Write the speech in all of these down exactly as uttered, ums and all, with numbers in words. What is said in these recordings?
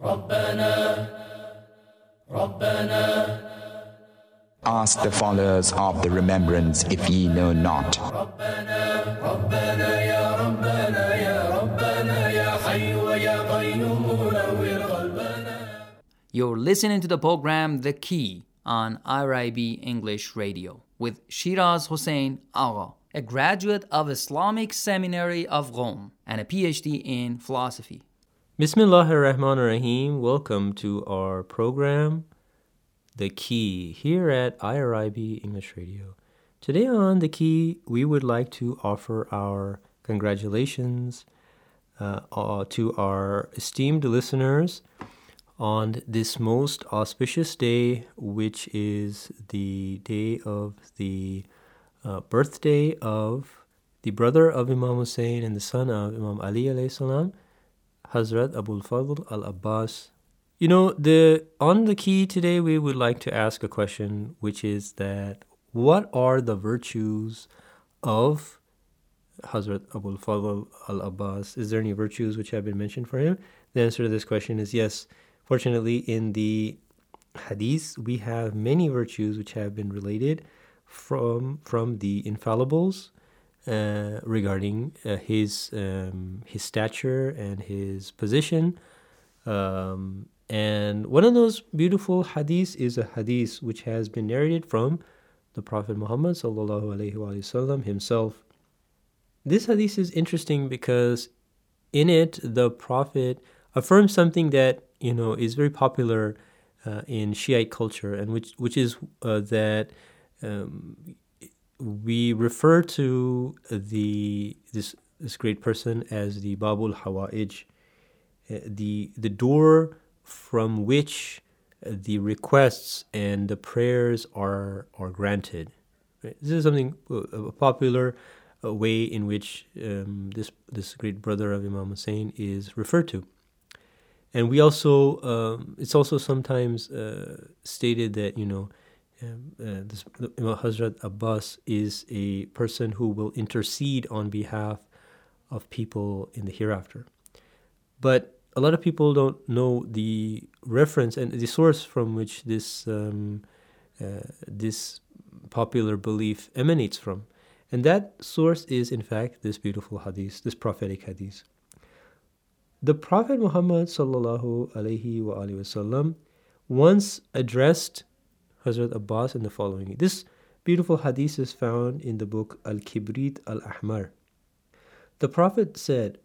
Ask the followers of the remembrance if ye know not. You're listening to the program The Key on I R I B English Radio with Shiraz Hossein Agha, a graduate of Islamic Seminary of Rome and a P H D in philosophy. Bismillahir Rahmanir Rahim. Welcome to our program The Key here at I R I B English Radio. Today on The Key, we would like to offer our congratulations uh, uh, to our esteemed listeners on this most auspicious day, which is the day of the uh, birthday of the brother of Imam Hussein and the son of Imam Ali alayhi salam, Hazrat Abul Fadl al-Abbas. You know, the on The Key today, we would like to ask a question, which is that what are the virtues of Hazrat Abul Fadl al-Abbas? Is there any virtues which have been mentioned for him? The answer to this question is yes. Fortunately, in the hadith, we have many virtues which have been related from from the infallibles uh, regarding uh, his um, his stature and his position. Um, and one of those beautiful hadiths is a hadith which has been narrated from the Prophet Muhammad sallallahu alaihi wasallam himself. This hadith is interesting because in it, the Prophet affirms something that you know, is very popular uh, in Shiite culture, and which which is uh, that um, we refer to the this this great person as the Babul Hawa'ij, uh, the the door from which the requests and the prayers are are granted. Right? This is something a popular uh, way in which um, this this great brother of Imam Hussein is referred to. And we also, um, it's also sometimes uh, stated that, you know, um, uh, this, Imam Hazrat Abbas is a person who will intercede on behalf of people in the hereafter. But a lot of people don't know the reference and the source from which this um, uh, this popular belief emanates from. And that source is, in fact, this beautiful hadith, this prophetic hadith. The Prophet Muhammad sallallahu alaihi wa alihi wasallam once addressed Hazrat Abbas in the following. This beautiful hadith is found in the book Al-Kibrit Al-Ahmar. The Prophet said,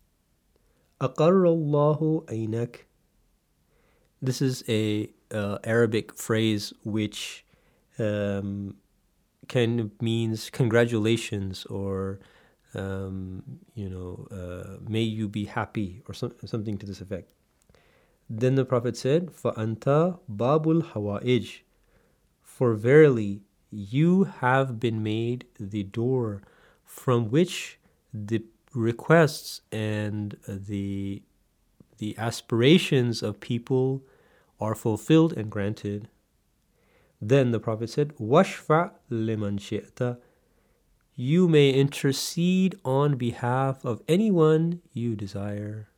Aqarrallahu aynak. This is a uh, Arabic phrase which um, can means congratulations or Um, you know, uh, may you be happy, or some, something to this effect. Then the Prophet said, فَأَنْتَ بَابُ الْحَوَائِجِ. For verily, you have been made the door from which the requests and the the aspirations of people are fulfilled and granted. Then the Prophet said, وَاشْفَعْ لِمَنْ شِئْتَ. You may intercede on behalf of anyone you desire.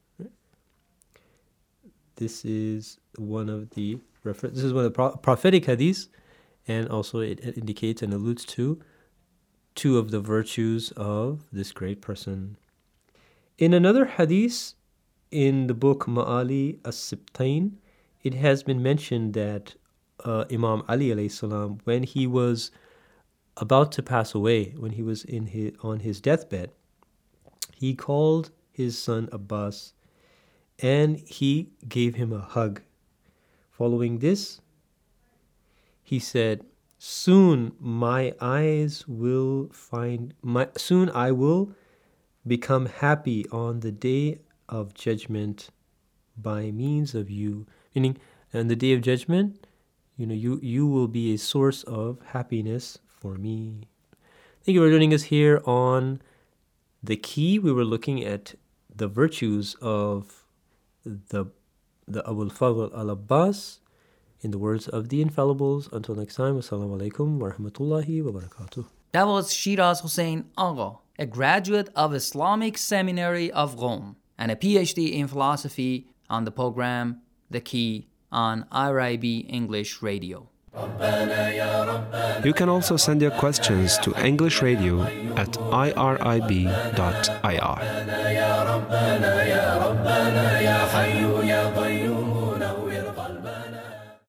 This is one of the refer- This is one of the pro- prophetic hadiths, and also it, it indicates and alludes to two of the virtues of this great person. In another hadith, in the book Ma'ali as-Sibtain, it has been mentioned that uh, Imam Ali alayhi salam, when he was about to pass away, when he was in his, on his deathbed, he called his son Abbas and he gave him a hug. Following this, he said, soon my eyes will find, my, soon I will become happy on the day of judgment by means of you. Meaning, on the day of judgment, you know, you, you will be a source of happiness for me. Thank you for joining us here on The Key. We were looking at the virtues of the the Abul Fadl al-Abbas in the words of the infallibles. Until next time, wassalamu alaikum wa rahmatullahi wa barakatuh. That was Shiraz Hossein Agha, a graduate of Islamic Seminary of Rome and a P H D in philosophy on the program The Key on I R I B English Radio. You can also send your questions to English Radio at I R I B dot I R.